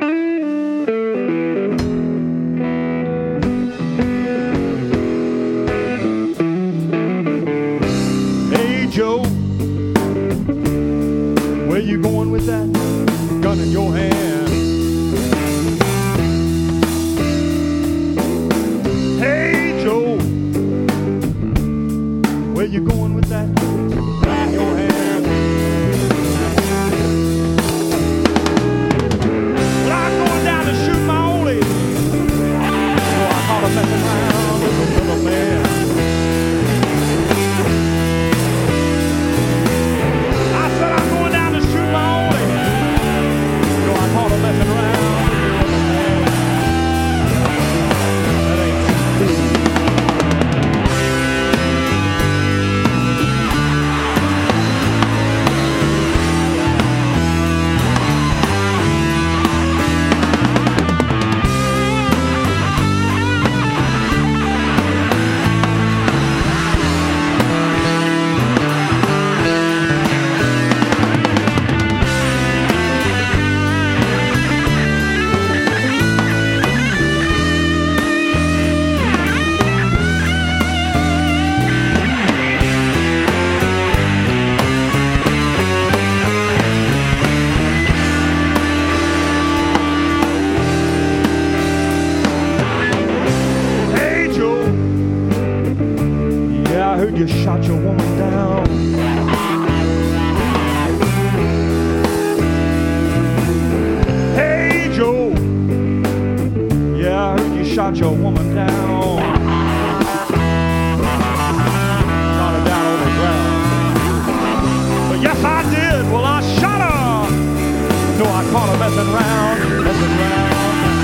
Hey Joe, where you going with that gun in your hand? Hey Joe, where you going with that gun in your hand? Well, I'm going down to shoot my only. So I caught him messing around with another man. I said I'm going down to shoot my only. So I caught him messing around with another man. That ain't true. I heard you shot your woman down. Hey Joe, yeah, I heard you shot your woman down. Shot her down on the ground. But yes, I did. Well, I shot her. No, I caught her messing around, messing around.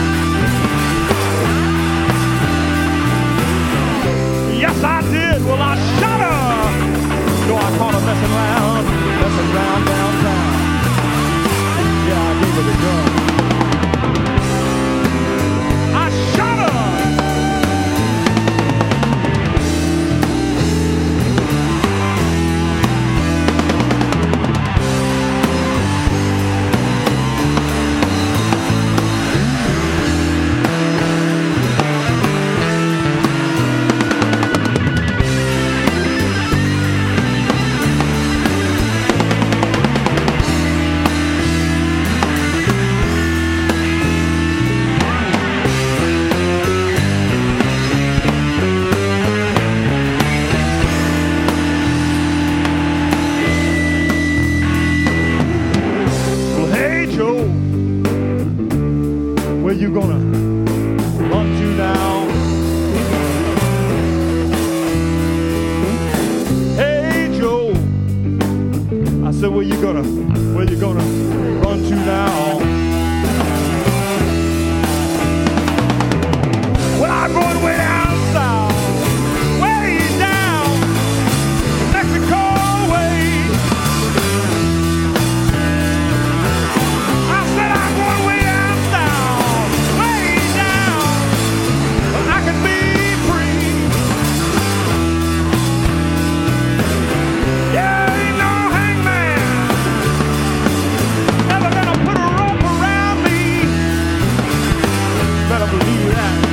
Yes, I did. Well, I shot her. No, I caught her messing around downtown. Yeah, I gave her the gun. I shot her. Where you gonna run to now? Hey Joe, I said where you gonna run to now? Well, I'm going way down south, way down Mexico way. I said I'm going way down south, way down, but I can be free. Yeah, ain't no hangman ever gonna put a rope around me. Better believe that.